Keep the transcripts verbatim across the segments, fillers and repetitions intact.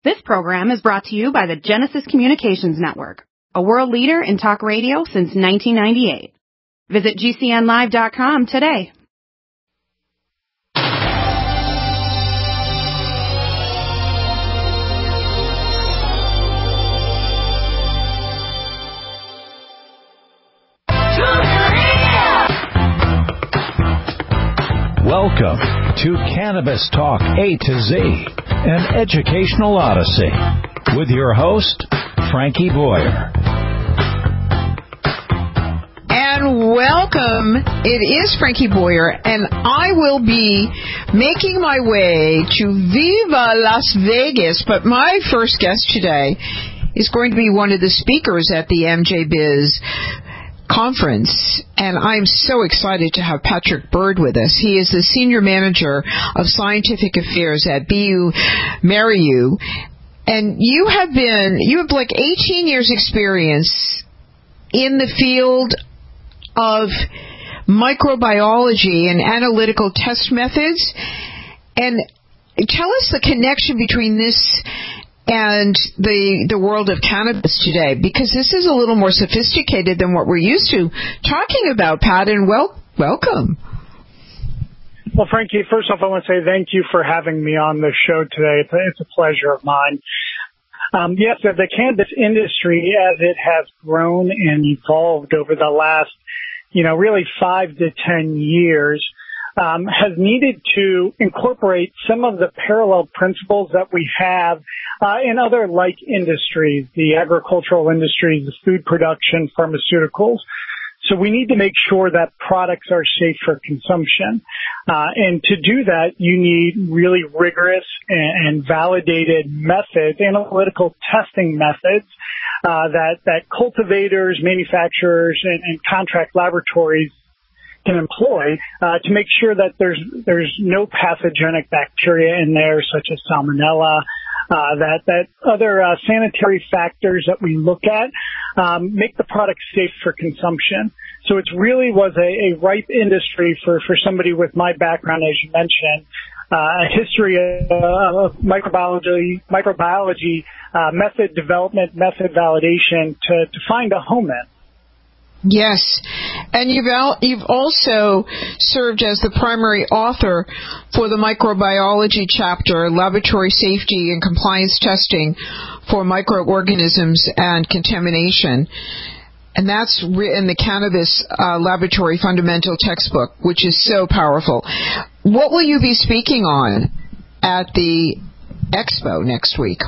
This program is brought to you by the Genesis Communications Network, a world leader in talk radio since nineteen ninety-eight. Visit G C N live dot com today. Welcome to Cannabis Talk A to Z, an educational odyssey, with your host, Frankie Boyer. And welcome. It is Frankie Boyer, and I will be making my way to Viva Las Vegas. But my first guest today is going to be one of the speakers at the M J Biz conference, and I'm so excited to have Patrick Bird with us. He is the Senior Manager of Scientific Affairs at B U Mariu, and you have been, you have like eighteen years experience in the field of microbiology and analytical test methods. And tell us the connection between this and the the world of cannabis today, because this is a little more sophisticated than what we're used to talking about, Pat, and well, welcome. Well, Frankie, first off, I want to say thank you for having me on the show today. It's a, it's a pleasure of mine. Um, yes, the, the cannabis industry, as it has grown and evolved over the last, you know, really five to ten years, Um, has needed to incorporate some of the parallel principles that we have uh, in other like industries, the agricultural industries, the food production, pharmaceuticals. So we need to make sure that products are safe for consumption. Uh, and to do that, you need really rigorous and, and validated methods, analytical testing methods, uh, that, that cultivators, manufacturers, and, and contract laboratories can employ uh, to make sure that there's there's no pathogenic bacteria in there, such as salmonella, uh, that that other uh, sanitary factors that we look at um, make the product safe for consumption. So it really was a, a ripe industry for, for somebody with my background, as you mentioned, uh, a history of microbiology, microbiology uh, method development, method validation to, to find a home in. Yes, and you've al- you've also served as the primary author for the microbiology chapter, laboratory safety and compliance testing for microorganisms and contamination, and that's in the Cannabis uh, Laboratory Fundamental Textbook, which is so powerful. What will you be speaking on at the expo next week?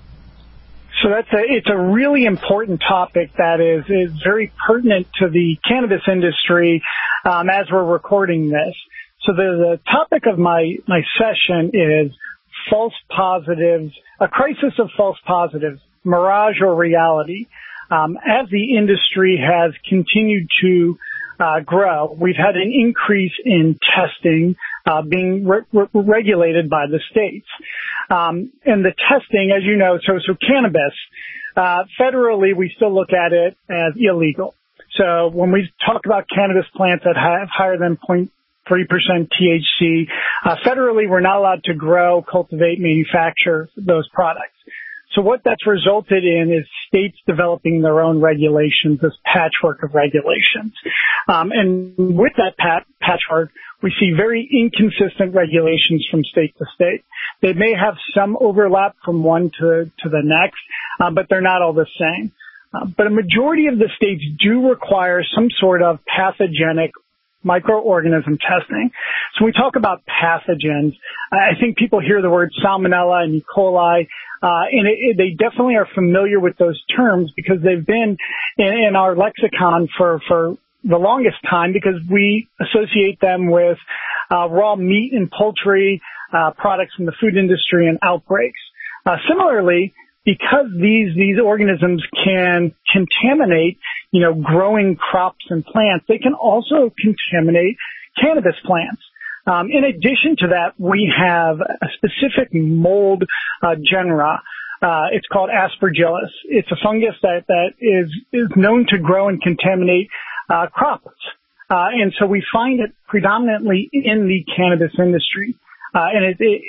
So that's a, it's a really important topic that is, is very pertinent to the cannabis industry um, as we're recording this. So the, the topic of my, my session is false positives, a crisis of false positives, mirage or reality. Um, as the industry has continued to uh, grow, we've had an increase in testing uh, being re- re- regulated by the states. Um, and the testing, as you know, so, so cannabis, uh, federally, we still look at it as illegal. So when we talk about cannabis plants that have higher than zero point three percent T H C, uh, federally, we're not allowed to grow, cultivate, manufacture those products. So what that's resulted in is states developing their own regulations, this patchwork of regulations. Um, and with that pat- patchwork, we see very inconsistent regulations from state to state. They may have some overlap from one to, to the next, uh, but they're not all the same. Uh, but a majority of the states do require some sort of pathogenic microorganism testing. So when we talk about pathogens, I think people hear the word salmonella and E. coli, uh, and it, it, they definitely are familiar with those terms because they've been in, in our lexicon for, for the longest time because we associate them with uh, raw meat and poultry uh, products from the food industry and outbreaks. Uh, similarly, because these these organisms can contaminate, you know, growing crops and plants, they can also contaminate cannabis plants. Um, in addition to that, we have a specific mold uh, genera. Uh, it's called Aspergillus. It's a fungus that that is is known to grow and contaminate uh, crops, uh, and so we find it predominantly in the cannabis industry. Uh, and it, it,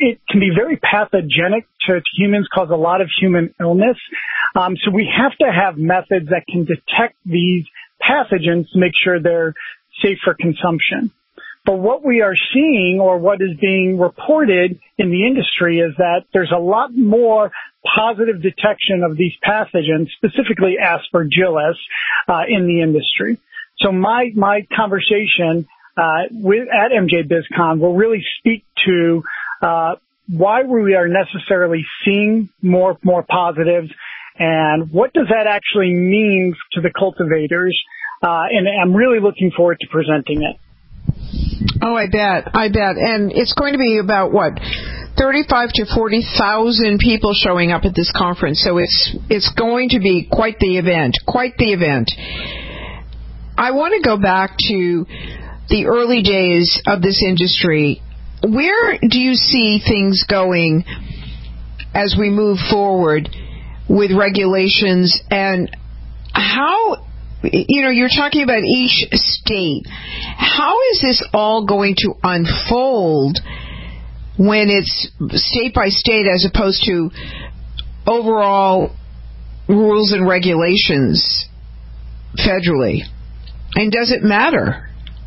it can be very pathogenic to, to humans, cause a lot of human illness. Um, so we have to have methods that can detect these pathogens to make sure they're safe for consumption. But what we are seeing, or what is being reported in the industry, is that there's a lot more positive detection of these pathogens, specifically Aspergillus, uh, in the industry. So my, my conversation, uh, with, at M J BizCon will really speak to, uh, why we are necessarily seeing more, more positives, and what does that actually mean to the cultivators. Uh, and I'm really looking forward to presenting it. Oh, I bet. I bet. And it's going to be about, what, thirty-five to forty thousand people showing up at this conference. So it's it's going to be quite the event, quite the event. I want to go back to the early days of this industry. Where do you see things going as we move forward with regulations, and how... You know, you're talking about each state. How is this all going to unfold when it's state by state as opposed to overall rules and regulations federally? And does it matter?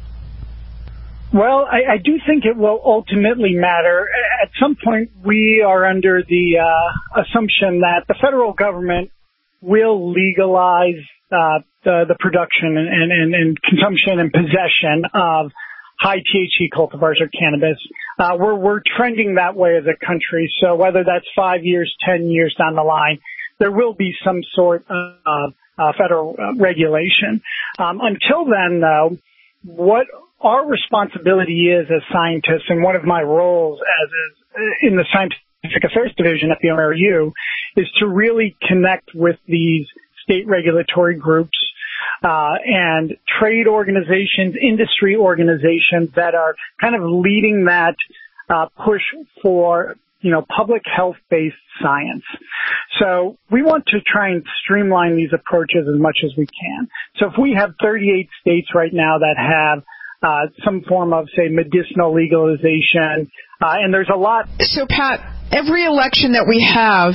Well, I, I do think it will ultimately matter. At some point, we are under the uh, assumption that the federal government will legalize uh, the, the production and, and, and consumption and possession of high T H C cultivars or cannabis. Uh, we're, we're trending that way as a country. So whether that's five years, ten years down the line, there will be some sort of uh, federal uh, regulation. Um, until then, though, what our responsibility is as scientists, and one of my roles as, as in the Scientific Affairs Division at the O M R U, is to really connect with these state regulatory groups uh, and trade organizations, industry organizations that are kind of leading that uh, push for, you know, public health-based science. So we want to try and streamline these approaches as much as we can. So if we have thirty-eight states right now that have uh, some form of, say, medicinal legalization, uh, and there's a lot. So, Pat, every election that we have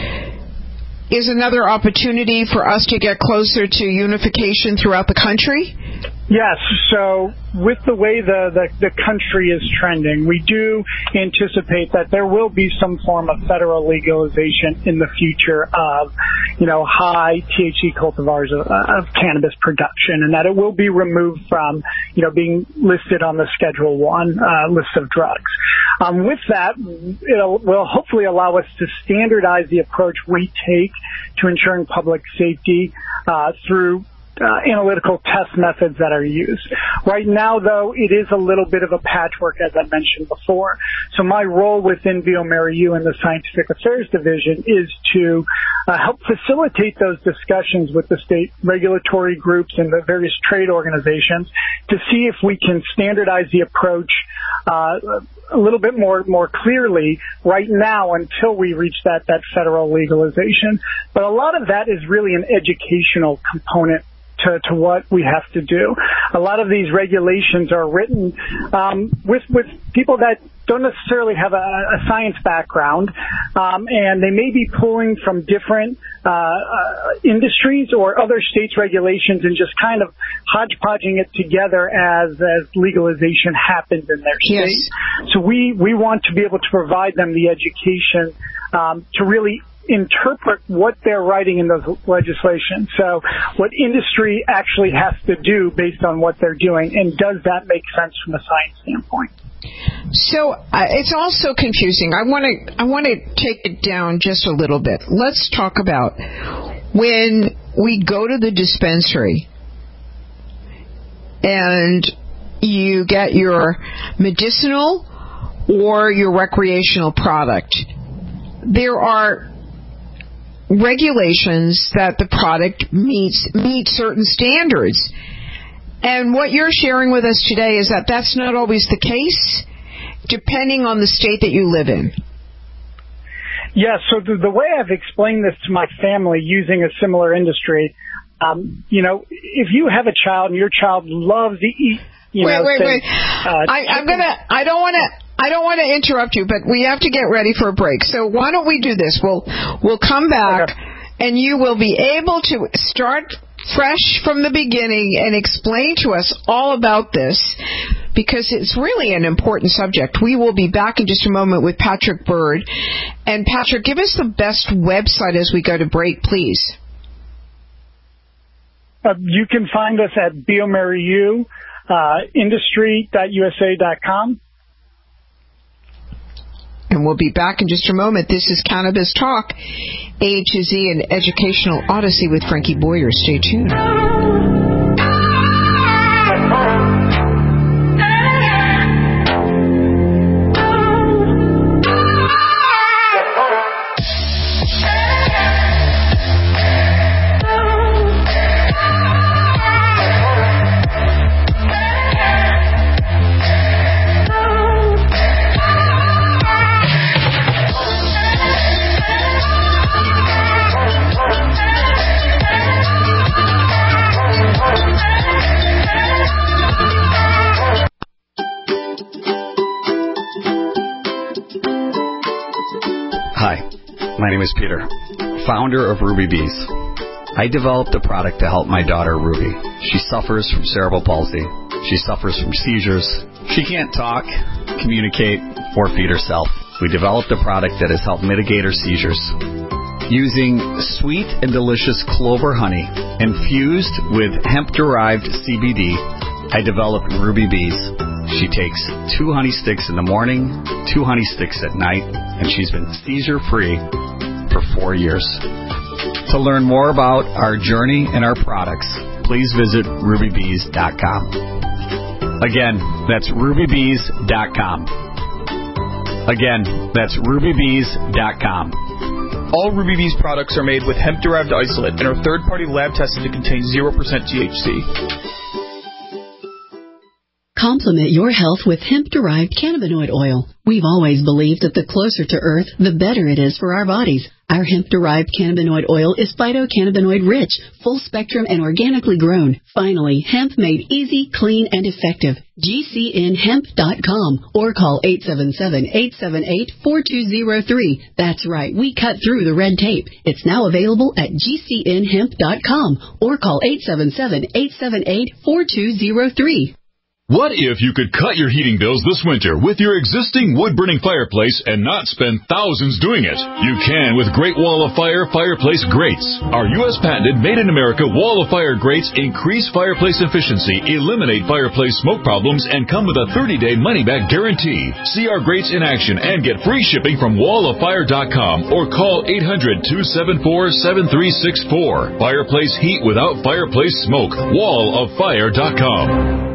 is another opportunity for us to get closer to unification throughout the country? Yes. So with the way the, the, the country is trending, we do anticipate that there will be some form of federal legalization in the future of, you know, high T H C cultivars of, of cannabis production, and that it will be removed from, you know, being listed on the Schedule One uh, list of drugs. Um, with that, it will hopefully allow us to standardize the approach we take to ensuring public safety uh, through Uh, analytical test methods that are used. Right now, though, it is a little bit of a patchwork, as I mentioned before. So my role within V O M R U and the Scientific Affairs Division is to uh, help facilitate those discussions with the state regulatory groups and the various trade organizations to see if we can standardize the approach uh, a little bit more more clearly right now until we reach that, that federal legalization. But a lot of that is really an educational component To, to what we have to do. A lot of these regulations are written um, with with people that don't necessarily have a, a science background, um, and they may be pulling from different uh, uh, industries or other states' regulations and just kind of hodgepodging it together as as legalization happens in their state. Yes. So we we want to be able to provide them the education um, to really interpret what they're writing in those legislation. So what industry actually has to do based on what they're doing, and does that make sense from a science standpoint? So uh, it's also confusing. I want to I want to take it down just a little bit. Let's talk about when we go to the dispensary and you get your medicinal or your recreational product. There are regulations that the product meets meet certain standards. And what you're sharing with us today is that that's not always the case, depending on the state that you live in. Yeah, so the, the way I've explained this to my family using a similar industry, um, you know, if you have a child and your child loves to eat, you wait, know, wait, say, wait. Uh, I, I'm gonna. I don't want to. I don't want to interrupt you, but we have to get ready for a break. So why don't we do this? We'll we'll come back, okay. and you will be able to start fresh from the beginning and explain to us all about this, because it's really an important subject. We will be back in just a moment with Patrick Bird. And Patrick, give us the best website as we go to break, please. Uh, you can find us at biomerieux industry dot u s a dot com. And we'll be back in just a moment. This is Cannabis Talk, A to Z, an educational odyssey with Frankie Boyer. Stay tuned. My name is Peter, founder of Ruby Bees. I developed a product to help my daughter, Ruby. She suffers from cerebral palsy. She suffers from seizures. She can't talk, communicate, or feed herself. We developed a product that has helped mitigate her seizures. Using sweet and delicious clover honey infused with hemp-derived C B D, I developed Ruby Bees. She takes two honey sticks in the morning, two honey sticks at night, and she's been seizure-free for four years. To learn more about our journey and our products, please visit ruby bees dot com. Again, that's ruby bees dot com. Again, that's ruby bees dot com. All Ruby Bees products are made with hemp-derived isolate and are third-party lab tested to contain zero percent T H C. Complement your health with hemp-derived cannabinoid oil. We've always believed that the closer to Earth, the better it is for our bodies. Our hemp-derived cannabinoid oil is phytocannabinoid rich, full-spectrum, and organically grown. Finally, hemp made easy, clean, and effective. G C N hemp dot com or call eight seven seven, eight seven eight, four two zero three. That's right, we cut through the red tape. It's now available at G C N hemp dot com or call eight seven seven, eight seven eight, four two zero three. What if you could cut your heating bills this winter with your existing wood-burning fireplace and not spend thousands doing it? You can with Great Wall of Fire Fireplace Grates. Our U S patented made-in-America Wall of Fire grates increase fireplace efficiency, eliminate fireplace smoke problems, and come with a thirty-day money-back guarantee. See our grates in action and get free shipping from wall of fire dot com or call eight hundred, two seven four, seven three six four. Fireplace heat without fireplace smoke. wall of fire dot com.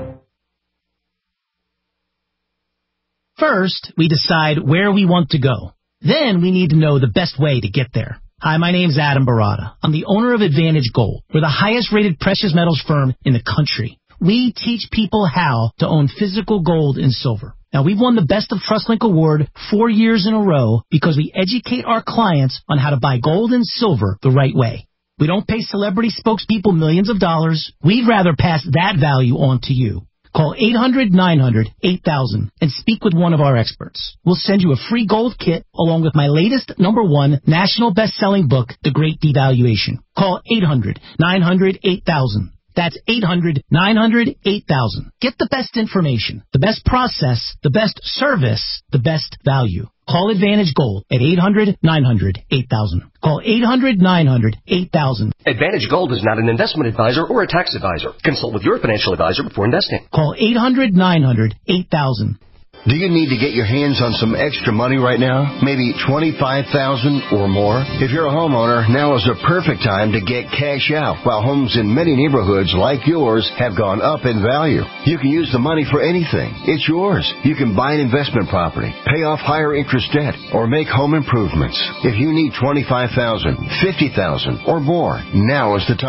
First, we decide where we want to go. Then we need to know the best way to get there. Hi, my name's Adam Barada. I'm the owner of Advantage Gold. We're the highest rated precious metals firm in the country. We teach people how to own physical gold and silver. Now, we've won the Best of TrustLink Award four years in a row because we educate our clients on how to buy gold and silver the right way. We don't pay celebrity spokespeople millions of dollars. We'd rather pass that value on to you. Call eight hundred, nine hundred, eight thousand and speak with one of our experts. We'll send you a free gold kit along with my latest number one national best-selling book, The Great Devaluation. Call eight hundred, nine hundred, eight thousand. That's eight hundred, nine hundred, eight thousand. Get the best information, the best process, the best service, the best value. Call Advantage Gold at eight hundred, nine hundred, eight thousand. Call eight hundred, nine hundred, eight thousand. Advantage Gold is not an investment advisor or a tax advisor. Consult with your financial advisor before investing. Call eight hundred, nine hundred, eight thousand. Do you need to get your hands on some extra money right now? Maybe twenty-five thousand dollars or more? If you're a homeowner, now is the perfect time to get cash out while homes in many neighborhoods like yours have gone up in value. You can use the money for anything. It's yours. You can buy an investment property, pay off higher interest debt, or make home improvements. If you need twenty-five thousand dollars, fifty thousand dollars, or more, now is the time.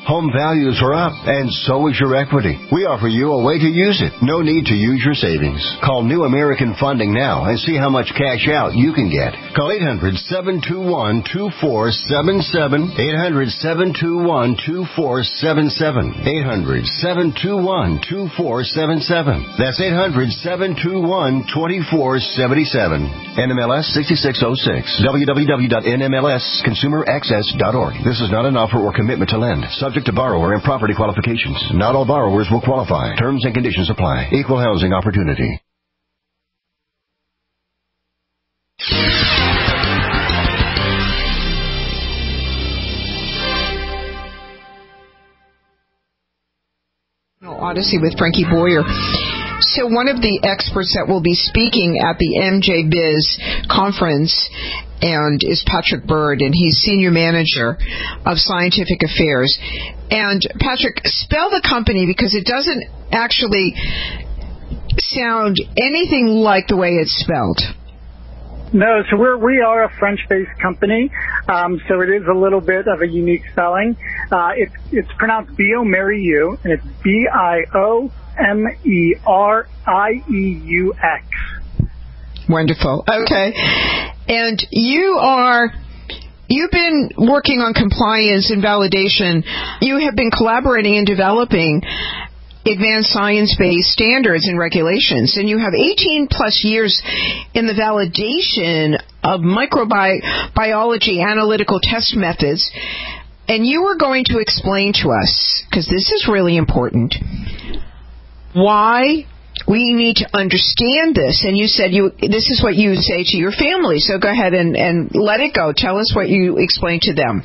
Home values are up, and so is your equity. We offer you a way to use it. No need to use your savings. Call New American Funding now and see how much cash out you can get. Call eight hundred, seven two one, two four seven seven, eight hundred, seven two one, two four seven seven, eight hundred, seven two one, two four seven seven. That's eight hundred, seven two one, two four seven seven. N M L S sixty-six oh six. w w w dot n m l s consumer access dot org. This is not an offer or commitment to lend. Subject to borrower and property qualifications. Not all borrowers will qualify. Terms and conditions apply. Equal housing opportunity. Odyssey with Frankie Boyer. So one of the experts that will be speaking at the M J Biz conference and is Patrick Bird, and he's Senior Manager of Scientific Affairs. And Patrick, spell the company because it doesn't actually sound anything like the way it's spelled. No, so we're, we are a French-based company, um, so it is a little bit of a unique spelling. Uh, it's, it's pronounced Biomerieux, and it's B I O M E R I E U X. Wonderful. Okay. And you are, you've been working on compliance and validation. You have been collaborating and developing advanced science-based standards and regulations, and you have eighteen plus years in the validation of microbiology analytical test methods, and you were going to explain to us, because this is really important, why we need to understand this. And you said you this is what you say to your family, so go ahead and, and let it go. Tell us what you explained to them.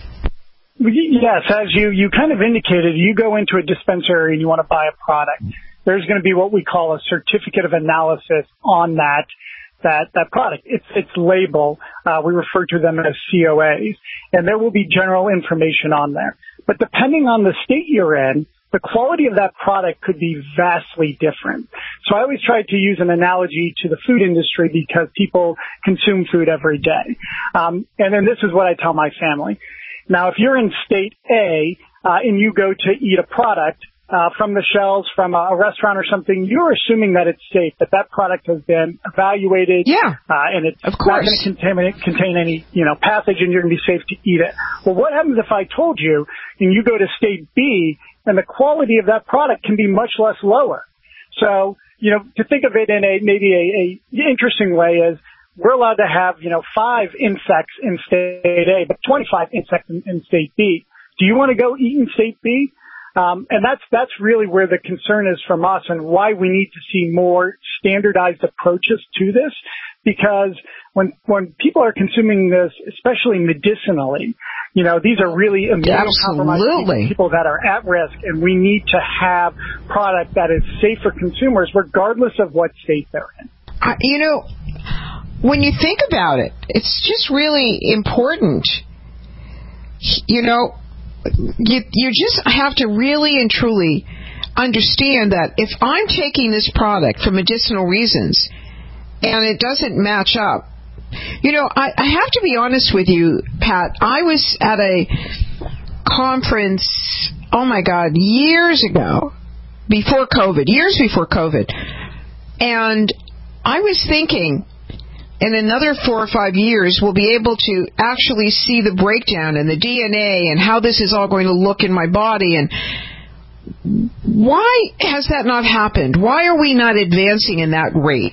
Yes, as you, you kind of indicated, you go into a dispensary and you want to buy a product. There's going to be what we call a certificate of analysis on that that, that product. It's its label. Uh, we refer to them as C O As, and there will be general information on there. But depending on the state you're in, the quality of that product could be vastly different. So I always try to use an analogy to the food industry because people consume food every day. Um, and then this is what I tell my family. Now, if you're in state A uh, and you go to eat a product uh, from the shelves from a, a restaurant or something, you're assuming that it's safe, that that product has been evaluated, yeah, uh, and it's of not going to contain, contain any, you know, pathogen. You're going to be safe to eat it. Well, what happens if I told you and you go to state B and the quality of that product can be much less lower? So, you know, to think of it in a maybe a, a interesting way is, we're allowed to have, you know, five insects in state A, but twenty-five insects in, in state B. Do you want to go eat in state B? Um, and that's, that's really where the concern is from us and why we need to see more standardized approaches to this. Because when, when people are consuming this, especially medicinally, you know, these are really immunocompromised people that are at risk, and we need to have product that is safe for consumers regardless of what state they're in. Uh, you know, when you think about it, it's just really important. You know, you you just have to really and truly understand that if I'm taking this product for medicinal reasons and it doesn't match up, you know, I, I have to be honest with you, Pat. I was at a conference, oh my God, years ago, before COVID, years before COVID, and I was thinking, in another four or five years, we'll be able to actually see the breakdown and the D N A and how this is all going to look in my body. And why has that not happened? Why are we not advancing in that rate?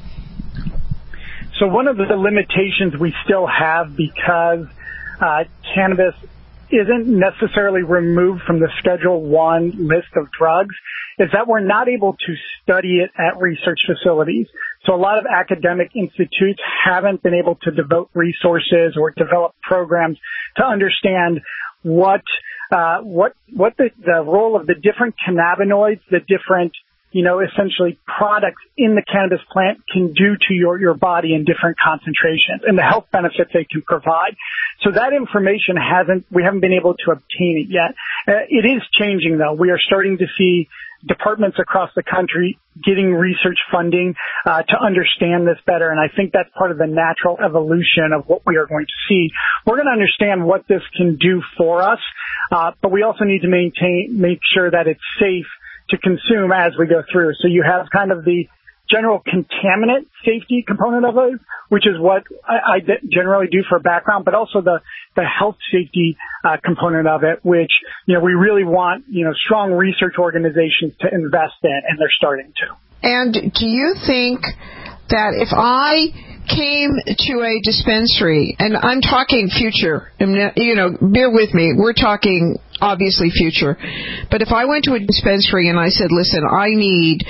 So one of the limitations we still have because uh, cannabis isn't necessarily removed from the Schedule One list of drugs is that we're not able to study it at research facilities. So a lot of academic institutes haven't been able to devote resources or develop programs to understand what uh, what what the, the role of the different cannabinoids, the different, you know, essentially products in the cannabis plant can do to your, your body in different concentrations and the health benefits they can provide. So that information hasn't, we haven't been able to obtain it yet. Uh, it is changing though. We are starting to see departments across the country getting research funding uh, to understand this better. And I think that's part of the natural evolution of what we are going to see. We're going to understand what this can do for us, uh, but we also need to maintain, make sure that it's safe to consume as we go through. So you have kind of the general contaminant safety component of it, which is what I, I generally do for background, but also the, the health safety uh, component of it, which, you know, we really want, you know, strong research organizations to invest in, and they're starting to. And do you think that if I came to a dispensary, and I'm talking future, you know, bear with me, we're talking obviously future, but if I went to a dispensary and I said, listen, I need...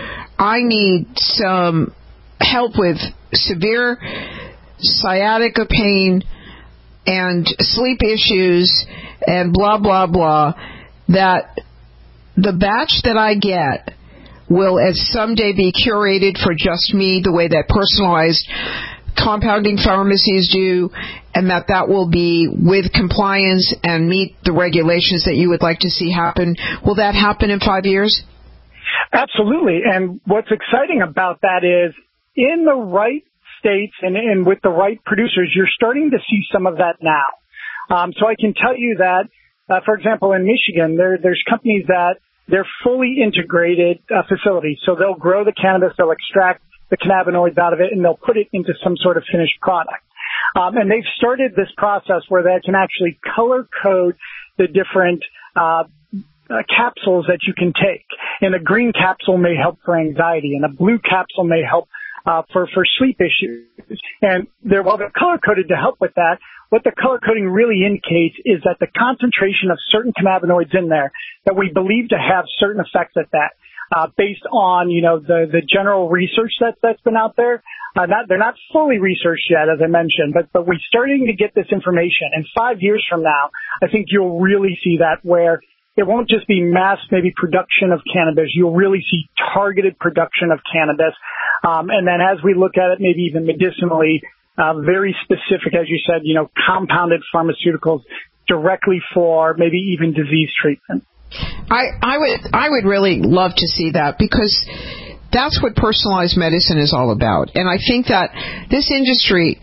I need some help with severe sciatica pain and sleep issues and blah, blah, blah, that the batch that I get will at someday be curated for just me the way that personalized compounding pharmacies do, and that that will be with compliance and meet the regulations that you would like to see happen. Will that happen in five years? Absolutely. And what's exciting about that is in the right states and, and with the right producers, you're starting to see some of that now. Um, so I can tell you that, uh, for example, in Michigan, there, there's companies that they're fully integrated uh, facilities. So they'll grow the cannabis, they'll extract the cannabinoids out of it, and they'll put it into some sort of finished product. Um, and they've started this process where they can actually color code the different uh Uh, capsules that you can take. And a green capsule may help for anxiety, and a blue capsule may help uh, for, for sleep issues. And they're, while they're color-coded to help with that, what the color coding really indicates is that the concentration of certain cannabinoids in there that we believe to have certain effects at that, uh, based on, you know, the, the general research that, that's been out there. Uh, not, they're not fully researched yet, as I mentioned, but, but we're starting to get this information. And five years from now, I think you'll really see that where it won't just be mass, maybe production of cannabis. You'll really see targeted production of cannabis. Um, and then as we look at it, maybe even medicinally, uh, very specific, as you said, you know, compounded pharmaceuticals directly for maybe even disease treatment. I, I would, I would really love to see that, because that's what personalized medicine is all about. And I think that this industry,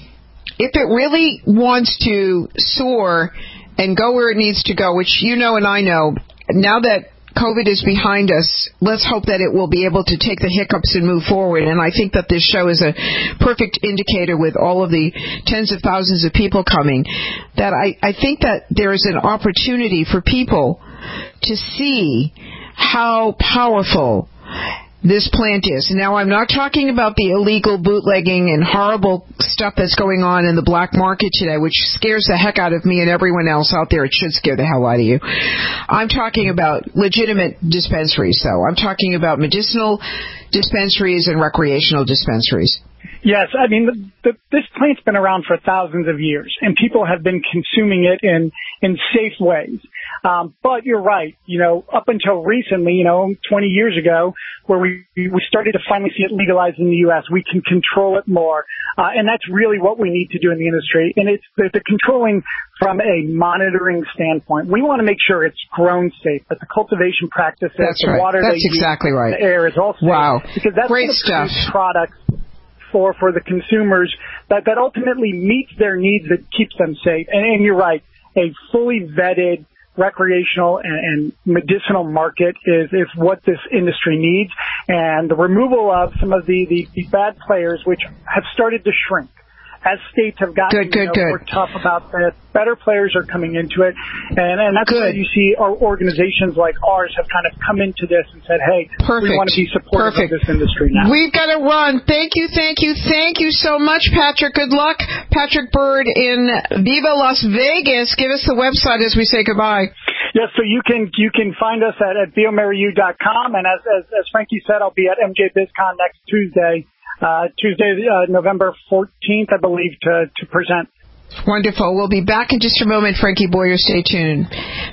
if it really wants to soar and go where it needs to go, which you know and I know, now that COVID is behind us, let's hope that it will be able to take the hiccups and move forward. And I think that this show is a perfect indicator, with all of the tens of thousands of people coming, that I, I think that there is an opportunity for people to see how powerful this plant is. Now, I'm not talking about the illegal bootlegging and horrible stuff that's going on in the black market today, which scares the heck out of me and everyone else out there. It should scare the hell out of you. I'm talking about legitimate dispensaries, though. I'm talking about medicinal dispensaries and recreational dispensaries. Yes, I mean, the, the, this plant's been around for thousands of years, and people have been consuming it in, in safe ways. Um, but you're right, you know, up until recently, you know, twenty years ago, where we, we started to finally see it legalized in the U S, we can control it more. Uh, and that's really what we need to do in the industry. And it's the, the controlling from a monitoring standpoint. We want to make sure it's grown safe, that the cultivation practices, that's the right. water that's they exactly use, right. the air is all safe. Wow. Because that's great going to stuff. produce products for, for the consumers that, that ultimately meets their needs, that keeps them safe. And, and you're right, a fully vetted recreational and, and medicinal market is, is what this industry needs. And the removal of some of the, the, the bad players, which have started to shrink. As states have gotten good, good, you know, good. more tough about this, better players are coming into it. And, and that's good. why you see our organizations like ours have kind of come into this and said, hey, Perfect. we want to be supportive Perfect. of this industry now. We've got to run. Thank you, thank you, thank you so much, Patrick. Good luck. Patrick Bird in Viva Las Vegas. Give us the website as we say goodbye. Yes, so you can you can find us at, at biomariu dot com. And as, as, as Frankie said, I'll be at M J BizCon next Tuesday. Uh, Tuesday, uh, November fourteenth, I believe, to, to present. Wonderful. We'll be back in just a moment. Frankie Boyer, stay tuned.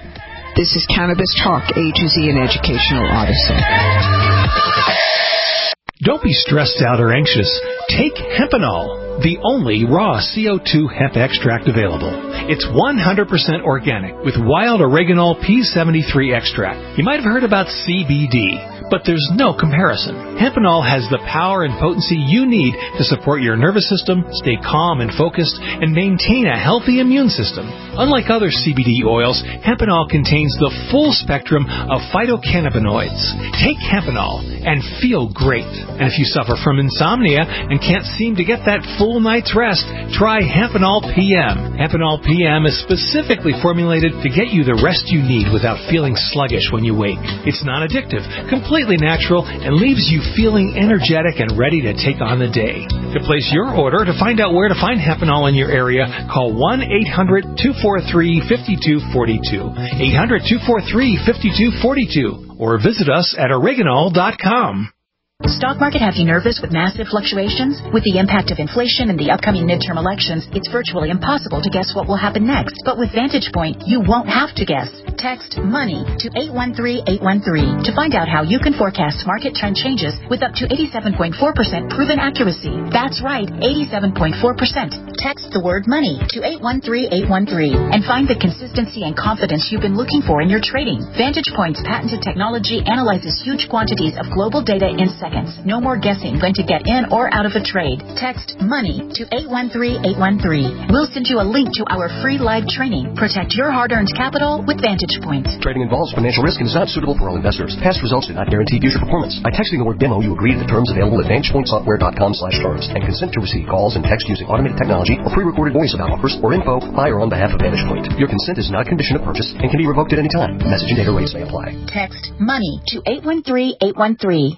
This is Cannabis Talk, A to Z, an educational odyssey. Don't be stressed out or anxious. Take Hempanol. the only raw C O two hemp extract available. It's one hundred percent organic with wild oreganol P seventy-three extract. You might have heard about C B D, but there's no comparison. Hempanol has the power and potency you need to support your nervous system, stay calm and focused, and maintain a healthy immune system. Unlike other C B D oils, Hempanol contains the full spectrum of phytocannabinoids. Take Hempanol and feel great. And if you suffer from insomnia and can't seem to get that full night's rest, try Hempanol P M. Hempanol P M is specifically formulated to get you the rest you need without feeling sluggish when you wake. It's non-addictive, completely natural, and leaves you feeling energetic and ready to take on the day. To place your order, to find out where to find Hempanol in your area, call one eight hundred two four three five two four two, eight hundred two four three five two four two, or visit us at oreganol dot com. Stock market have you nervous with massive fluctuations? With the impact of inflation and the upcoming midterm elections, it's virtually impossible to guess what will happen next. But with Vantage Point, you won't have to guess. Text MONEY to eight one three eight one three to find out how you can forecast market trend changes with up to eighty-seven point four percent proven accuracy. That's right, eighty-seven point four percent. Text the word MONEY to eight one three eight one three and find the consistency and confidence you've been looking for in your trading. Vantage Point's patented technology analyzes huge quantities of global data in seconds. No more guessing when to get in or out of a trade. Text MONEY to eight one three eight one three. We'll send you a link to our free live training. Protect your hard-earned capital with Vantage Point. Trading involves financial risk and is not suitable for all investors. Past results do not guarantee future performance. By texting the word demo, you agree to the terms available at vantage point software dot com slash terms and consent to receive calls and text using automated technology or pre-recorded voice about offers or info by or on behalf of Vantage Point. Your consent is not a condition of purchase and can be revoked at any time. Message and data rates may apply. Text MONEY to eight one three eight one three.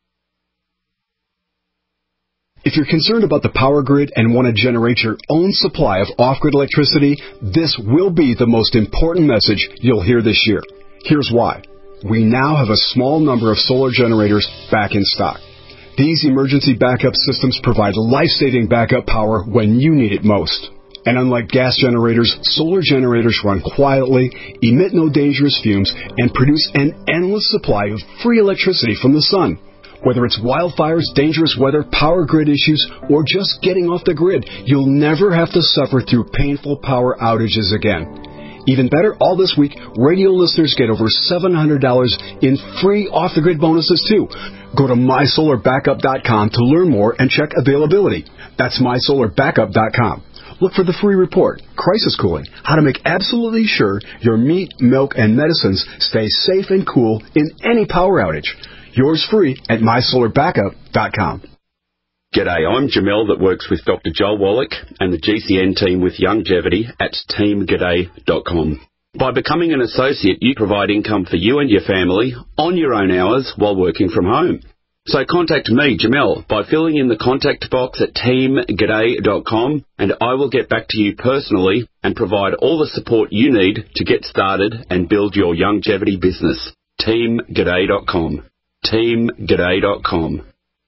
If you're concerned about the power grid and want to generate your own supply of off-grid electricity, this will be the most important message you'll hear this year. Here's why. We now have a small number of solar generators back in stock. These emergency backup systems provide life-saving backup power when you need it most. And unlike gas generators, solar generators run quietly, emit no dangerous fumes, and produce an endless supply of free electricity from the sun. Whether it's wildfires, dangerous weather, power grid issues, or just getting off the grid, you'll never have to suffer through painful power outages again. Even better, all this week, radio listeners get over seven hundred dollars in free off-the-grid bonuses, too. Go to my solar backup dot com to learn more and check availability. That's my solar backup dot com. Look for the free report, Crisis Cooling, how to make absolutely sure your meat, milk, and medicines stay safe and cool in any power outage. Yours free at my solar backup dot com. G'day, I'm Jamel that works with Doctor Joel Wallach and the G C N team with Longevity at team g'day dot com. By becoming an associate, you provide income for you and your family on your own hours while working from home. So contact me, Jamel, by filling in the contact box at team g'day dot com and I will get back to you personally and provide all the support you need to get started and build your longevity business. team g'day dot com. team g'day dot com.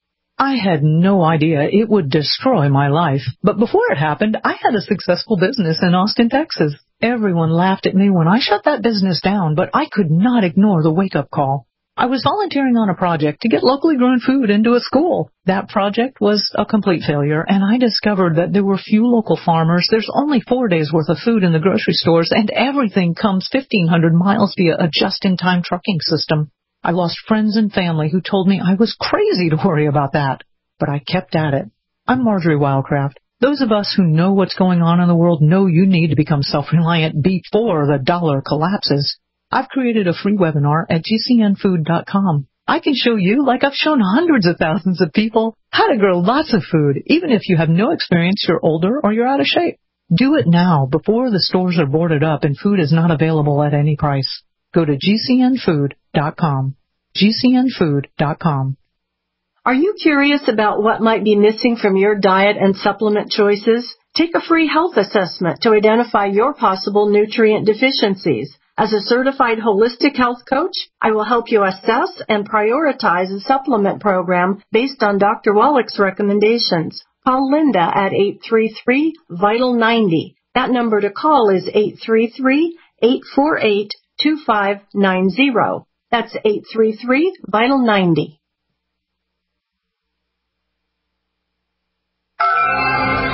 I had no idea it would destroy my life, but before it happened, I had a successful business in Austin, Texas. Everyone laughed at me when I shut that business down, but I could not ignore the wake-up call. I was volunteering on a project to get locally grown food into a school. That project was a complete failure, and I discovered that there were few local farmers. There's only four days' worth of food in the grocery stores, and everything comes fifteen hundred miles via a just-in-time trucking system. I lost friends and family who told me I was crazy to worry about that, but I kept at it. I'm Marjorie Wildcraft. Those of us who know what's going on in the world know you need to become self-reliant before the dollar collapses. I've created a free webinar at g c n food dot com. I can show you, like I've shown hundreds of thousands of people, how to grow lots of food, even if you have no experience, you're older, or you're out of shape. Do it now, before the stores are boarded up and food is not available at any price. Go to g c n food dot com. g c n food dot com. Are you curious about what might be missing from your diet and supplement choices? Take a free health assessment to identify your possible nutrient deficiencies. As a certified holistic health coach, I will help you assess and prioritize a supplement program based on Doctor Wallach's recommendations. Call Linda at eight three three, vital ninety. That number to call is eight three three, eight four eight, two five nine zero. That's eight three three, vital ninety.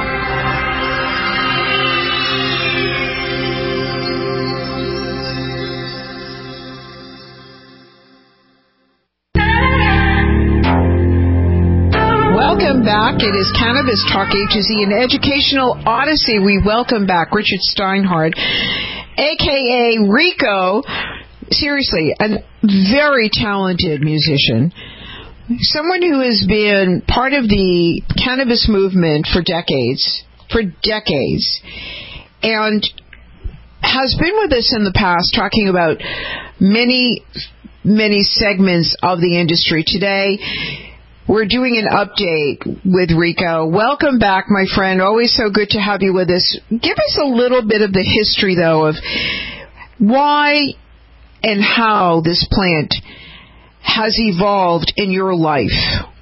back. It is Cannabis Talk A to Z, an educational odyssey. We welcome back Richard Steinhardt, a k a. Rico. Seriously, a very talented musician. Someone who has been part of the cannabis movement for decades, for decades, and has been with us in the past talking about many, many segments of the industry. Today, we're doing an update with Rico. Welcome back, my friend. Always so good to have you with us. Give us a little bit of the history, though, of why and how this plant has evolved in your life.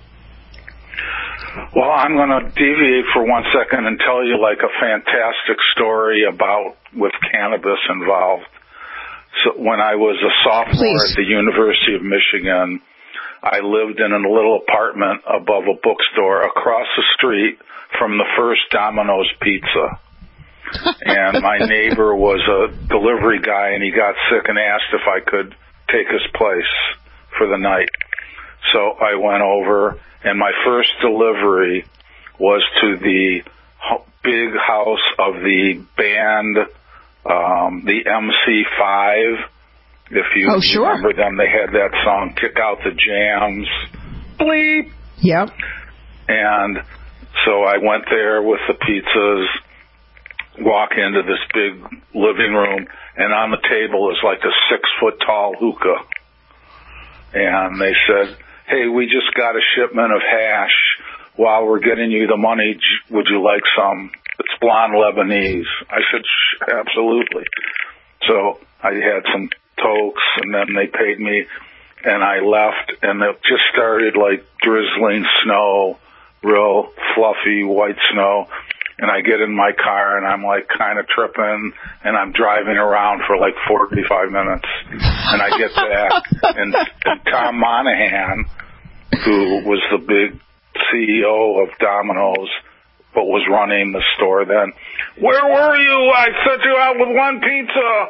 Well, I'm going to deviate for one second and tell you like a fantastic story about with cannabis involved. So when I was a sophomore Please. at the University of Michigan, I lived in a little apartment above a bookstore across the street from the first Domino's Pizza. And my neighbor was a delivery guy, and he got sick and asked if I could take his place for the night. So I went over, and my first delivery was to the big house of the band, um, the M C five. If you oh, sure. remember them, they had that song, Kick Out the Jams. Bleep. Yep. And so I went there with the pizzas, walk into this big living room, and on the table is like a six-foot-tall hookah. And they said, hey, we just got a shipment of hash. While we're getting you the money, would you like some? It's blonde Lebanese. I said, absolutely. So I had some tokes, and then they paid me, and I left, and it just started like drizzling snow, real fluffy white snow. And I get in my car, and I'm like kind of tripping, and I'm driving around for like forty-five minutes. And I get back, and, and Tom Monahan, who was the big C E O of Domino's, but was running the store then, where were you? I sent you out with one pizza.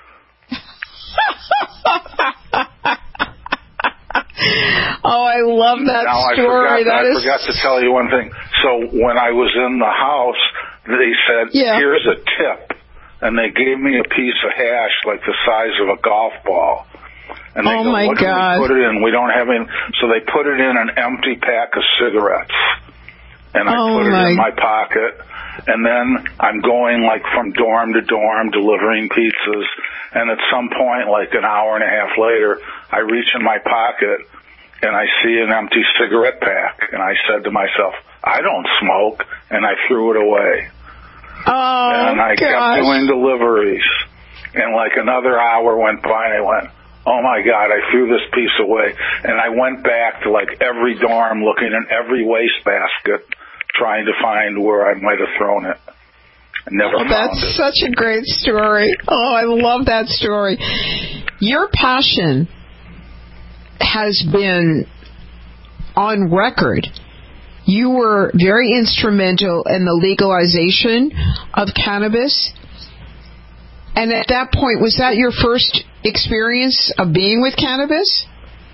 Oh, I love that now, story. I forgot, that I is... forgot to tell you one thing. So when I was in the house, they said, yeah. here's a tip. And they gave me a piece of hash like the size of a golf ball. And they oh, go, my what God. Can we put it in? We don't have any. So they put it in an empty pack of cigarettes. And I oh, put it my... in my pocket. And then I'm going like from dorm to dorm delivering pizzas. And at some point, like an hour and a half later, I reach in my pocket and I see an empty cigarette pack. And I said to myself, I don't smoke. And I threw it away. Oh, and I gosh. kept doing deliveries. And like another hour went by and I went, oh my God, I threw this piece away. And I went back to like every dorm looking in every wastebasket, trying to find where I might have thrown it. I never oh, found that's it. Such a great story. Oh, I love that story. Your passion has been on record. You were very instrumental in the legalization of cannabis. And at that point, was that your first experience of being with cannabis?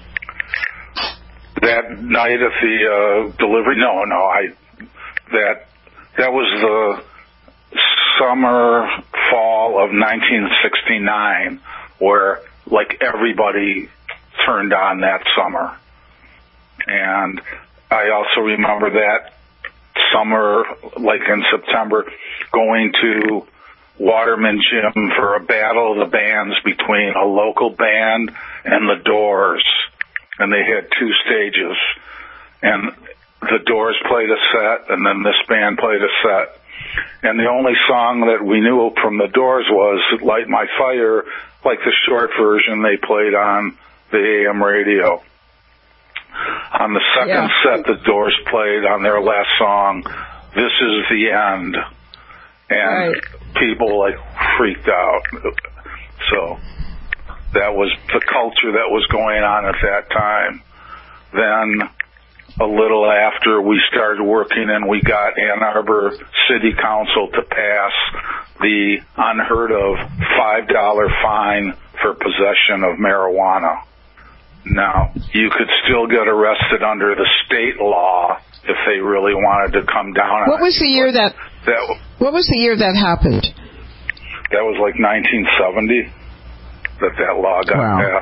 That night at the uh, delivery? No, no. I that that was the summer, fall of nineteen sixty-nine, where like everybody turned on that summer. And I also remember that summer, like in September, going to Waterman Gym for a battle of the bands between a local band and the Doors. And they had two stages. And the Doors played a set, and then this band played a set. And the only song that we knew from the Doors was Light My Fire, like the short version they played on the A M radio. On the second yeah. set, the Doors played on their last song, This Is the End. And right. people, like, freaked out. So that was the culture that was going on at that time. Then a little after, we started working and we got Ann Arbor City Council to pass the unheard of five dollar fine for possession of marijuana. Now, you could still get arrested under the state law if they really wanted to come down on it. What was the year that, that what was the year that happened? That was like nineteen seventy that that law got Wow.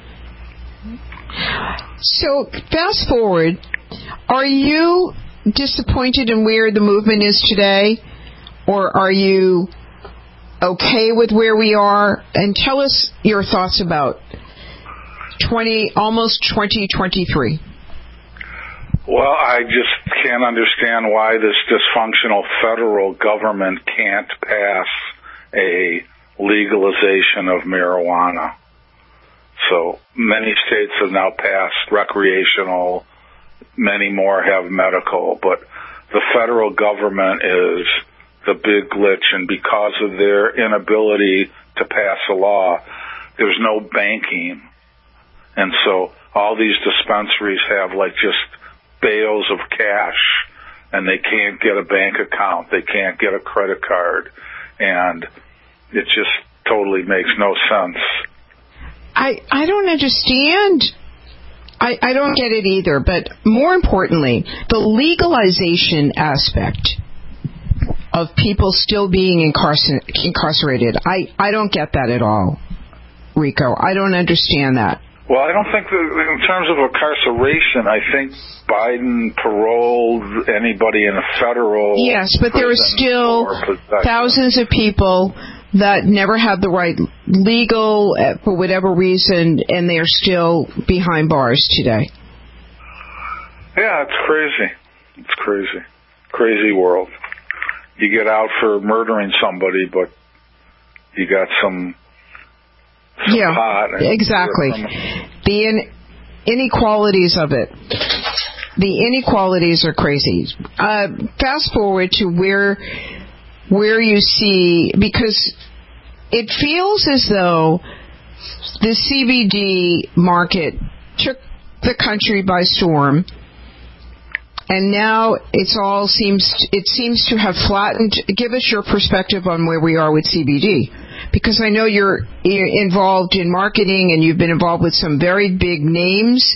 passed. So, fast forward, are you disappointed in where the movement is today, or are you okay with where we are? And tell us your thoughts about twenty, almost twenty twenty-three. Well, I just can't understand why this dysfunctional federal government can't pass a legalization of marijuana. So many states have now passed recreational, many more have medical, but the federal government is the big glitch, and because of their inability to pass a law, there's no banking. And so all these dispensaries have like just bales of cash, and they can't get a bank account, they can't get a credit card, and it just totally makes no sense. I, I don't understand. I, I don't get it either, but more importantly, the legalization aspect of people still being incarcer- incarcerated. I, I don't get that at all, Rico. I don't understand that. Well, I don't think that in terms of incarceration, I think Biden paroled anybody in a federal Yes, but there are prison still for possession. thousands of people that never had the right legal, uh, for whatever reason, and they are still behind bars today. Yeah, it's crazy. It's crazy. Crazy world. You get out for murdering somebody, but you got some, some yeah, pot. And exactly. The in, inequalities of it. The inequalities are crazy. Uh, fast forward to where where you see, because it feels as though the C B D market took the country by storm, and now it's all seems it seems to have flattened. Give us your perspective on where we are with C B D, because I know you're involved in marketing and you've been involved with some very big names,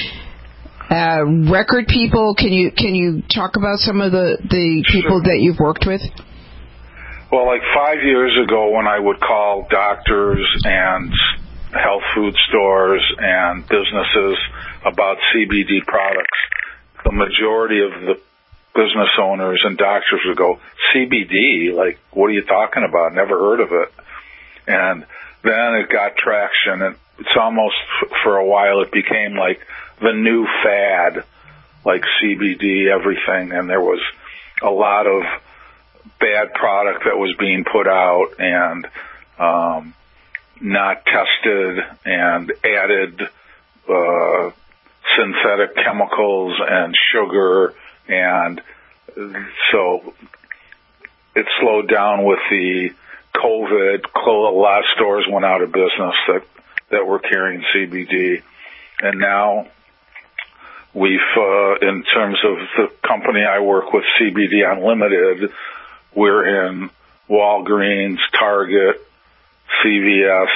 uh, record people. Can you can you talk about some of the the people that you've worked with? Well, like five years ago when I would call doctors and health food stores and businesses about C B D products, the majority of the business owners and doctors would go, C B D? Like, what are you talking about? Never heard of it. And then it got traction, and it's almost, for a while, it became like the new fad, like C B D, everything, and there was a lot of bad product that was being put out and um, not tested and added uh, synthetic chemicals and sugar, and so it slowed down with the COVID. A lot of stores went out of business that, that were carrying C B D, and now we've, uh, in terms of the company I work with, C B D Unlimited, we're in Walgreens, Target, C V S,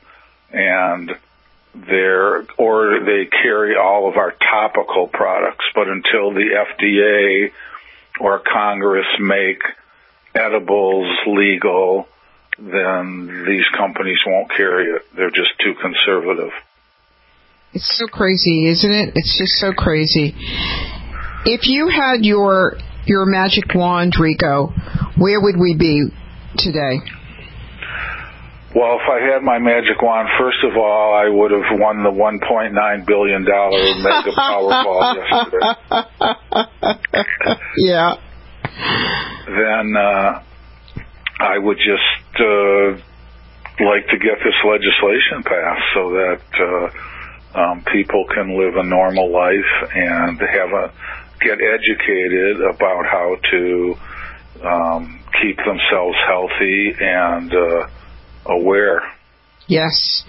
and they're, or they carry all of our topical products. But until the F D A or Congress make edibles legal, then these companies won't carry it. They're just too conservative. It's so crazy, isn't it? It's just so crazy. If you had your your magic wand, Rico, where would we be today? Well, if I had my magic wand, first of all, I would have won the one point nine billion dollars Mega Powerball yesterday. Yeah. Then uh, I would just uh, like to get this legislation passed so that uh, um, people can live a normal life and have a get educated about how to um, keep themselves healthy and uh, aware. Yes.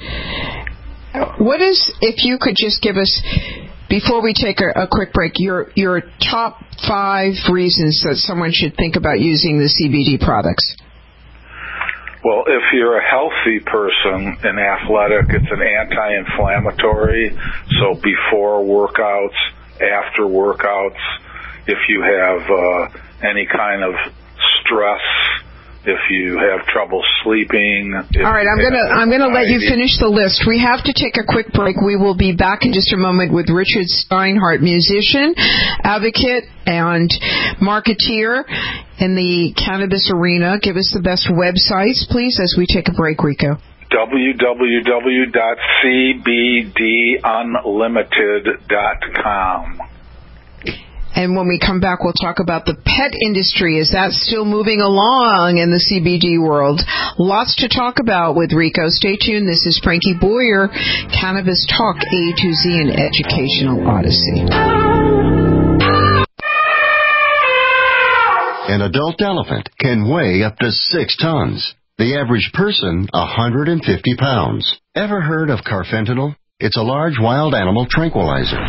What is, if you could just give us, before we take a, a quick break, your your top five reasons that someone should think about using the C B D products? Well, if you're a healthy person and athletic, it's an anti-inflammatory. So before workouts, after workouts, if you have uh, any kind of stress, if you have trouble sleeping. All right, I'm gonna I'm gonna let you finish the list. We have to take a quick break. We will be back in just a moment with Richard Steinhardt, musician, advocate, and marketeer in the cannabis arena. Give us the best websites, please, as we take a break, Rico. w w w dot c b d unlimited dot com. And when we come back, we'll talk about the pet industry. Is that still moving along in the C B D world? Lots to talk about with Rico. Stay tuned. This is Frankie Boyer, Cannabis Talk, A to Z, and Educational Odyssey. An adult elephant can weigh up to six tons. The average person, one hundred fifty pounds. Ever heard of carfentanil? It's a large wild animal tranquilizer.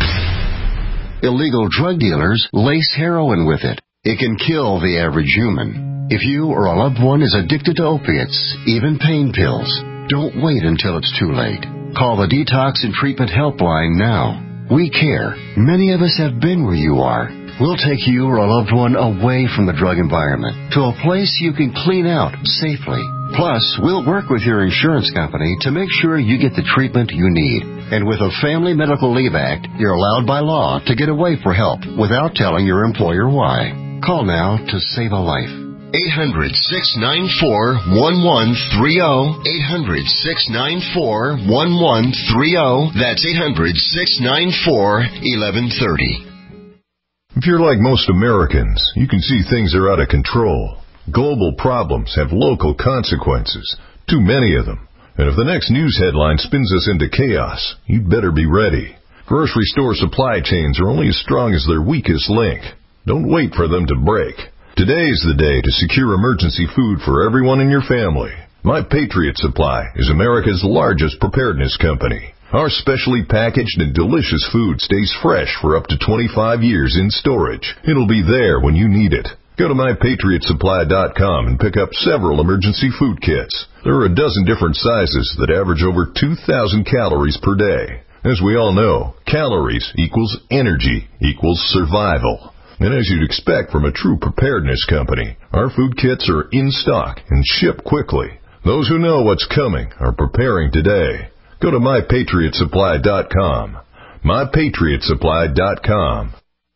Illegal drug dealers lace heroin with it. It can kill the average human. If you or a loved one is addicted to opiates, even pain pills, don't wait until it's too late. Call the Detox and Treatment Helpline now. We care. Many of us have been where you are. We'll take you or a loved one away from the drug environment to a place you can clean out safely. Plus, we'll work with your insurance company to make sure you get the treatment you need. And with a Family Medical Leave Act, you're allowed by law to get away for help without telling your employer why. Call now to save a life. eight hundred, six nine four, one one three zero. eight hundred, six nine four, one one three zero. That's eight hundred, six nine four, one one three zero. If you're like most Americans, you can see things are out of control. Global problems have local consequences, too many of them. And if the next news headline spins us into chaos, you'd better be ready. Grocery store supply chains are only as strong as their weakest link. Don't wait for them to break. Today's the day to secure emergency food for everyone in your family. My Patriot Supply is America's largest preparedness company. Our specially packaged and delicious food stays fresh for up to twenty-five years in storage. It'll be there when you need it. Go to my patriot supply dot com and pick up several emergency food kits. There are a dozen different sizes that average over two thousand calories per day. As we all know, calories equals energy equals survival. And as you'd expect from a true preparedness company, our food kits are in stock and ship quickly. Those who know what's coming are preparing today. Go to my patriot supply dot com. my patriot supply dot com.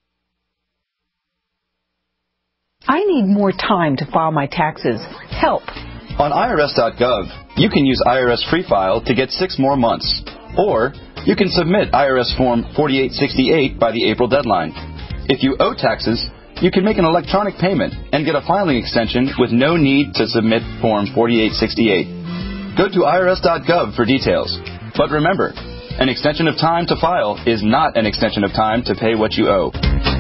I need more time to file my taxes. Help. On I R S dot gov, you can use I R S Free File to get six more months. Or you can submit I R S Form forty-eight sixty-eight by the April deadline. If you owe taxes, you can make an electronic payment and get a filing extension with no need to submit Form forty-eight sixty-eight. Go to I R S dot gov for details. But remember, an extension of time to file is not an extension of time to pay what you owe.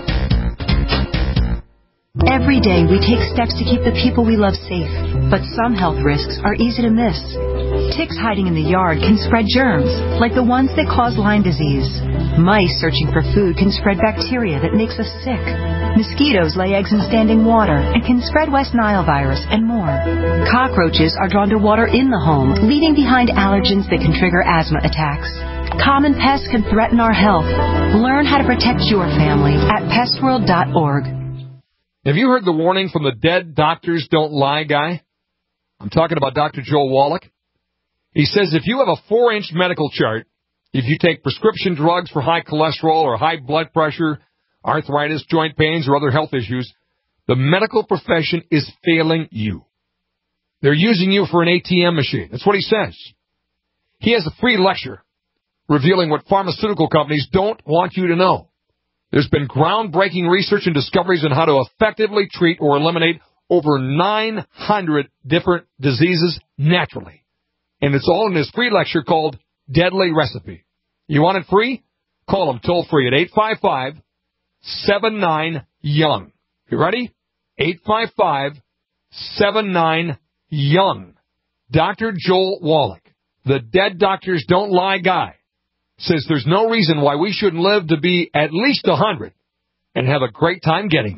Every day we take steps to keep the people we love safe, but some health risks are easy to miss. Ticks hiding in the yard can spread germs, like the ones that cause Lyme disease. Mice searching for food can spread bacteria that makes us sick. Mosquitoes lay eggs in standing water and can spread West Nile virus and more. Cockroaches are drawn to water in the home, leaving behind allergens that can trigger asthma attacks. Common pests can threaten our health. Learn how to protect your family at pest world dot org. Have you heard the warning from the Dead Doctors Don't Lie guy? I'm talking about Doctor Joel Wallach. He says if you have a four-inch medical chart, if you take prescription drugs for high cholesterol or high blood pressure, arthritis, joint pains, or other health issues, the medical profession is failing you. They're using you for an A T M machine. That's what he says. He has a free lecture revealing what pharmaceutical companies don't want you to know. There's been groundbreaking research and discoveries on how to effectively treat or eliminate over nine hundred different diseases naturally. And it's all in this free lecture called Deadly Recipe. You want it free? Call him toll free at eight five five, seven nine, young. You ready? eight five five, seven nine, young. Doctor Joel Wallach, the Dead Doctors Don't Lie guy, says there's no reason why we shouldn't live to be at least one hundred and have a great time getting there.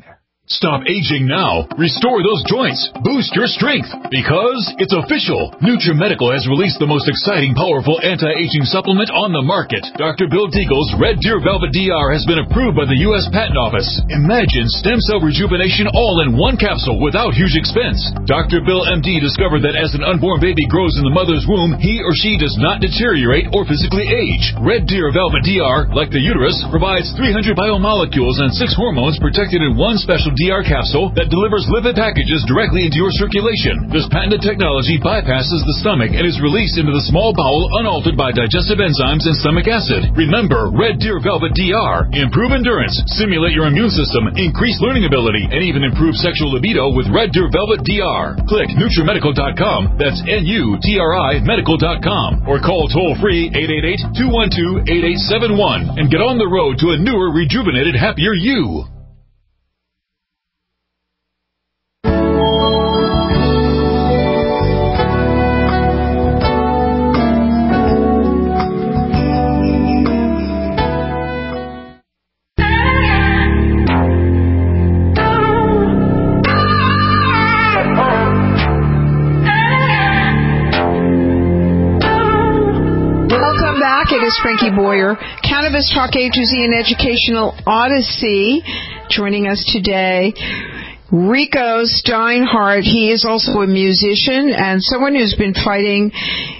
Stop aging now. Restore those joints. Boost your strength. Because it's official. NutriMedical has released the most exciting, powerful anti-aging supplement on the market. Doctor Bill Deagle's Red Deer Velvet D R has been approved by the U S Patent Office. Imagine stem cell rejuvenation all in one capsule without huge expense. Doctor Bill M D discovered that as an unborn baby grows in the mother's womb, he or she does not deteriorate or physically age. Red Deer Velvet D R, like the uterus, provides three hundred biomolecules and six hormones protected in one special D R capsule that delivers lipid packages directly into your circulation. This patented technology bypasses the stomach and is released into the small bowel unaltered by digestive enzymes and stomach acid. Remember, Red Deer Velvet D R. Improve endurance, stimulate your immune system, increase learning ability, and even improve sexual libido with Red Deer Velvet D R. Click NutriMedical dot com. That's N U T R I medical dot com. Or call toll-free eight eight eight, two one two, eight eight seven one and get on the road to a newer, rejuvenated, happier you. It is Frankie Boyer, Cannabis Talk A to Z and Educational Odyssey. Joining us today, Rico Steinhardt. He is also a musician and someone who's been fighting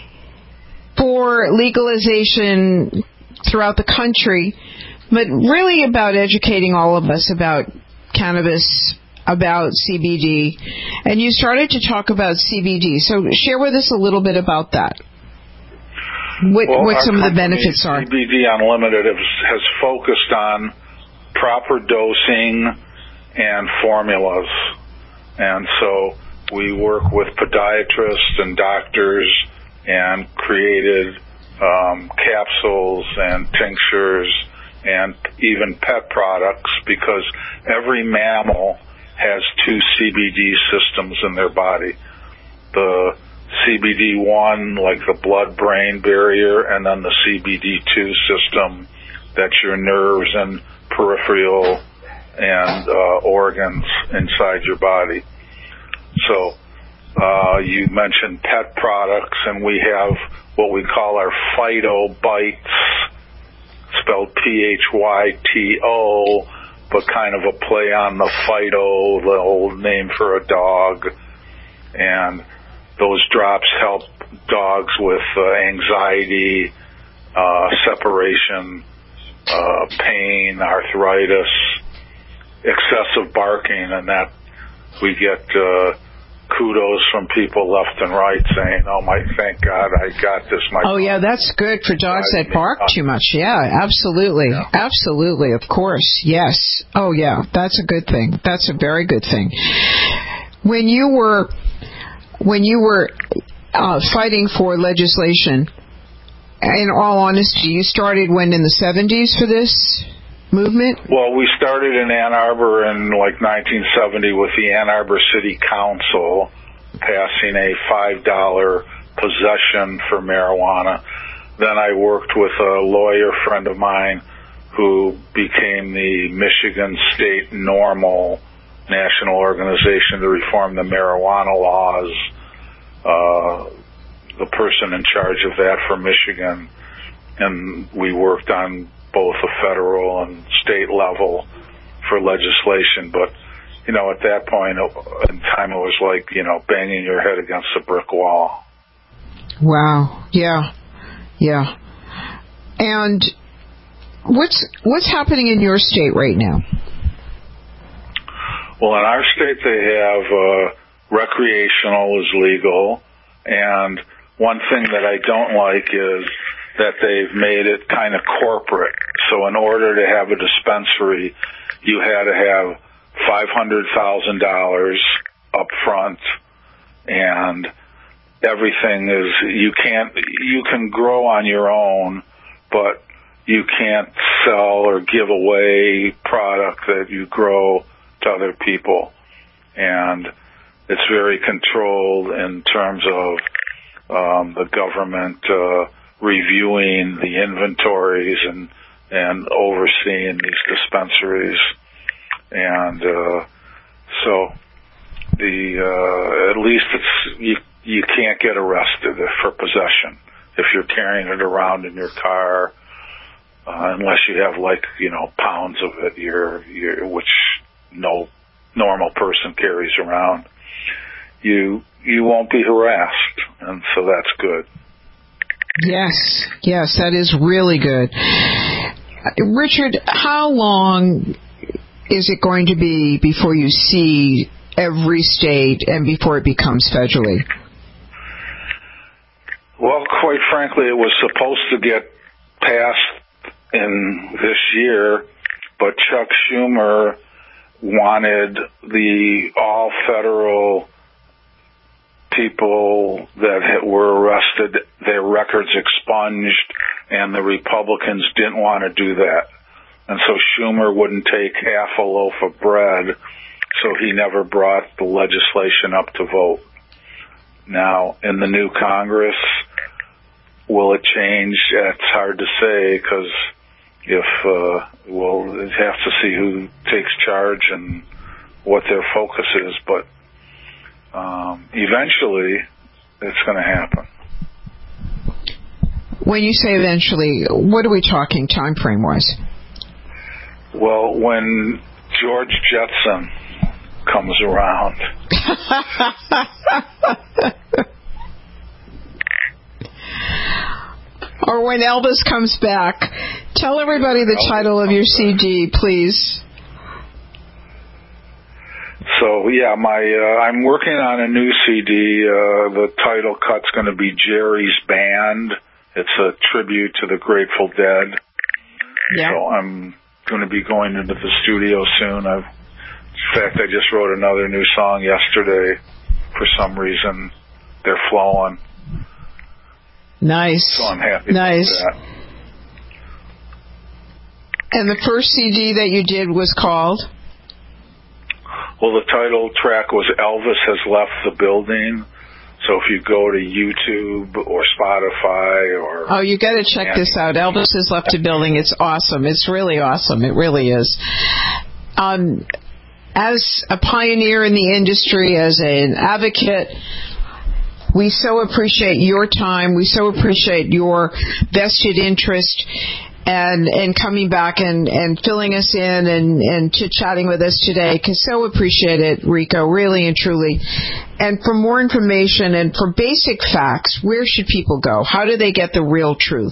for legalization throughout the country, but really about educating all of us about cannabis, about C B D. And you started to talk about C B D, so share with us a little bit about that. What, well, what some of the company, benefits are. C B D Unlimited has, has focused on proper dosing and formulas. And so we work with podiatrists and doctors and created um, capsules and tinctures and even pet products, because every mammal has two C B D systems in their body. The C B D one, like the blood-brain barrier, and then the C B D two system, that's your nerves and peripheral and uh, organs inside your body. So uh, you mentioned pet products, and we have what we call our Phyto Bites, spelled P H Y T O, but kind of a play on the Phyto, the old name for a dog. And those drops help dogs with uh, anxiety, uh, separation, uh, pain, arthritis, excessive barking, and that we get uh, kudos from people left and right saying, oh, my, thank God I got this. My oh, yeah, that's good for dogs that bark too much. Yeah, absolutely. Yeah. Absolutely, of course. Yes. Oh, yeah, that's a good thing. That's a very good thing. When you were... When you were uh, fighting for legislation, in all honesty, you started when, in the seventies for this movement? Well, we started in Ann Arbor in like nineteen seventy with the Ann Arbor City Council passing a five dollar possession for marijuana. Then I worked with a lawyer friend of mine who became the Michigan State NORML national organization to reform the marijuana laws, uh, the person in charge of that for Michigan. And we worked on both the federal and state level for legislation. But, you know, at that point in time, it was like, you know, banging your head against a brick wall. Wow. Yeah. Yeah. And what's what's happening in your state right now? Well, in our state, they have uh, recreational is legal, and one thing that I don't like is that they've made it kind of corporate. So in order to have a dispensary, you had to have five hundred thousand dollars up front, and everything is, you can't, you can grow on your own, but you can't sell or give away product that you grow to other people. And it's very controlled in terms of um, the government uh, reviewing the inventories and and overseeing these dispensaries. And uh, So the uh, at least it's you you can't get arrested for possession if you're carrying it around in your car, uh, unless you have like you know pounds of it, you're, you're, which no normal person carries around. You you won't be harassed, and so that's good. Yes, yes, that is really good. Richard, how long is it going to be before you see every state and before it becomes federally? Well, quite frankly, it was supposed to get passed in this year, but Chuck Schumer wanted the all federal people that were arrested, their records expunged, and the Republicans didn't want to do that. And so Schumer wouldn't take half a loaf of bread, so he never brought the legislation up to vote. Now, in the new Congress, will it change? It's hard to say, because if, uh, we'll have to see who takes charge and what their focus is, but um, eventually it's going to happen. When you say eventually, what are we talking time frame wise? Well, when George Jetson comes around. Or when Elvis comes back. Tell everybody the Elvis title of your C D, please. So, yeah, my uh, I'm working on a new C D. Uh, the title cut's going to be Jerry's Band. It's a tribute to the Grateful Dead. Yeah. So I'm going to be going into the studio soon. I've, in fact, I just wrote another new song yesterday. For some reason, they're flowing. Nice. So I'm happy nice. about that. And the first C D that you did was called? Well, the title track was Elvis Has Left the Building. So if you go to YouTube or Spotify or... Oh, you got to check this out. Elvis Has Left the Building. It's awesome. It's really awesome. It really is. Um, as a pioneer in the industry, as an advocate, we so appreciate your time. We so appreciate your vested interest and and coming back and, and filling us in and, and chit-chatting with us today. Because so appreciate it, Rico, really and truly. And for more information and for basic facts, where should people go? How do they get the real truth?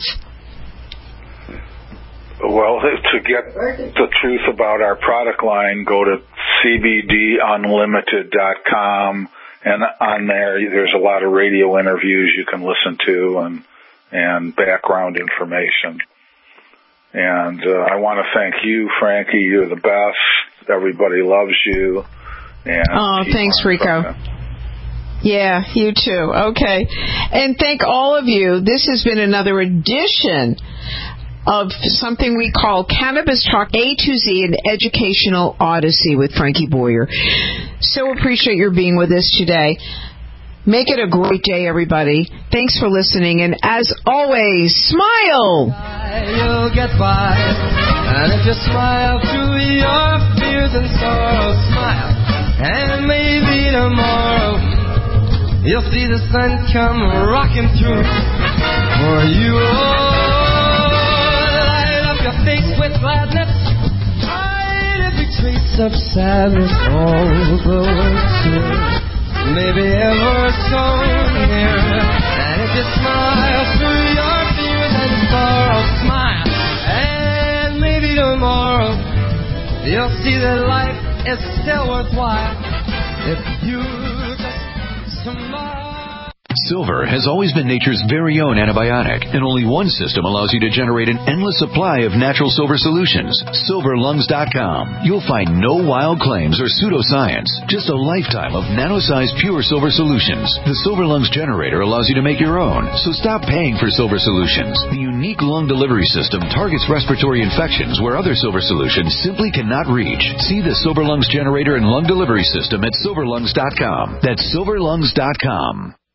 Well, to get the truth about our product line, go to C B D unlimited dot com. And on there, there's a lot of radio interviews you can listen to and and background information. And uh, I want to thank you, Frankie. You're the best. Everybody loves you. And oh, thanks, Rico. Yeah, you too. Okay. And thank all of you. This has been another edition of something we call Cannabis Talk A to Z, an educational odyssey with Frankie Boyer. So appreciate your being with us today. Make it a great day, everybody. Thanks for listening, and as always, smile! You'll get by, and if you smile through your fears and sorrows, smile, and maybe tomorrow you'll see the sun come rocking through for you. Your face with gladness, hide every trace of sadness, although it's here, maybe ever so near. And if you smile through your fears and sorrow, smile, and maybe tomorrow you'll see that life is still worthwhile if you just smile. Silver has always been nature's very own antibiotic, and only one system allows you to generate an endless supply of natural silver solutions. silver lungs dot com. You'll find no wild claims or pseudoscience, just a lifetime of nano-sized pure silver solutions. The Silver Lungs generator allows you to make your own, so stop paying for silver solutions. The unique lung delivery system targets respiratory infections where other silver solutions simply cannot reach. See the Silver Lungs generator and lung delivery system at silver lungs dot com. That's silver lungs dot com.